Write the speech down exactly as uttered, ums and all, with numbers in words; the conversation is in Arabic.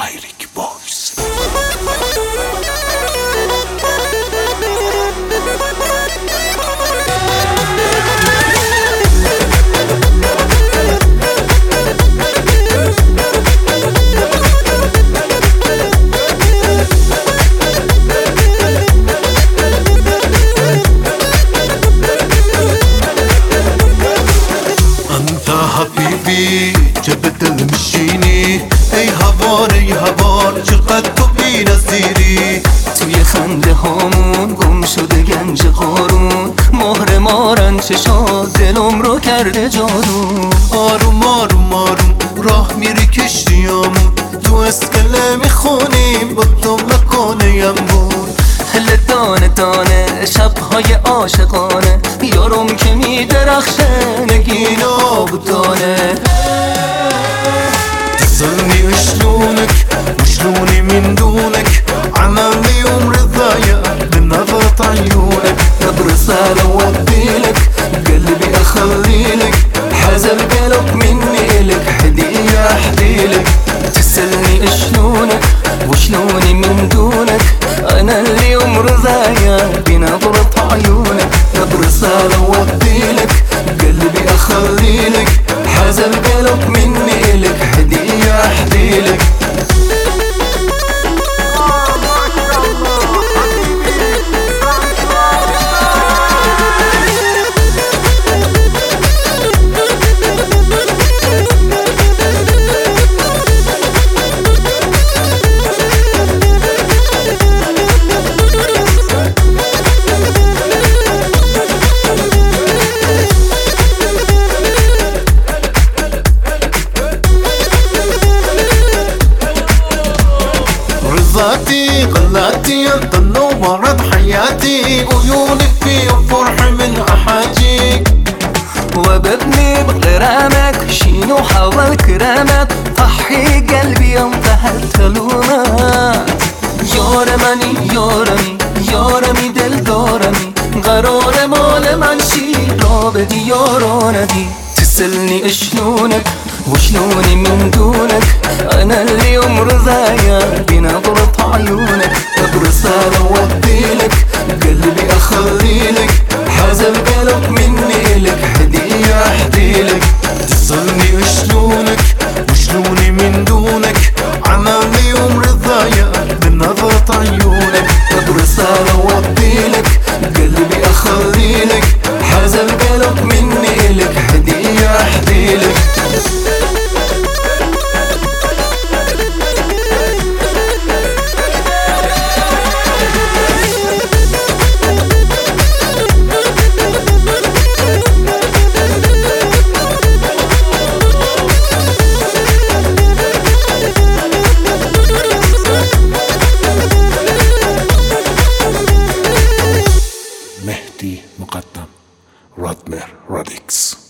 Lyric Boys. حبيبي جبت المشيني ای هوار ای هوار چقدر تو بی نظیری. توی خنده هامون گم شده گنج قارون، مهر مارن چشات دلم رو کرده جادو. آروم آروم آروم راه میری کشتیامون، تو اسکله میخونیم با تو مکانه بود. هل دانه دانه شبهای عاشقانه، یارم که میدرخشه نگین آبدانه. تسألني شلونك وشلوني من دونك، عملي يوم رضايا بنظرة عيونك. برسالة وديلك قلبي اخليلك، حزن قلب مني لك هدية احديلك. تسألني شلونك وشلوني من دونك، انا اليوم رضايا بنظرة عيونك. برسالة وديلك قلبي اخليلك، حزن قلب مني لك هدية احديلك. رضاتي غلاتي نورت حياتي، عيونك في فرح من أحاجيك. وببني بغرامك شينو حول كرامك، طحي قلبي انتهى التلومات. يارمني يارمي يارمي دل دارمي، قرار مال من شي رابدي ياراندي. تسألني شلونك وشلوني من دونك، انا اليوم رضايا بنظرة عيونك. برسالة وديلك قلبي اخليلك، حزن قلب مني لك هدية احديلك. تسألني شلونك وشلوني من دونك، عملي يوم رضايا بنظرة عيونك. برسالة وديلك قلبي اخليلك، حزن قلب مني لك هدية احديلك. مهدي مقدم رادمير راديكس.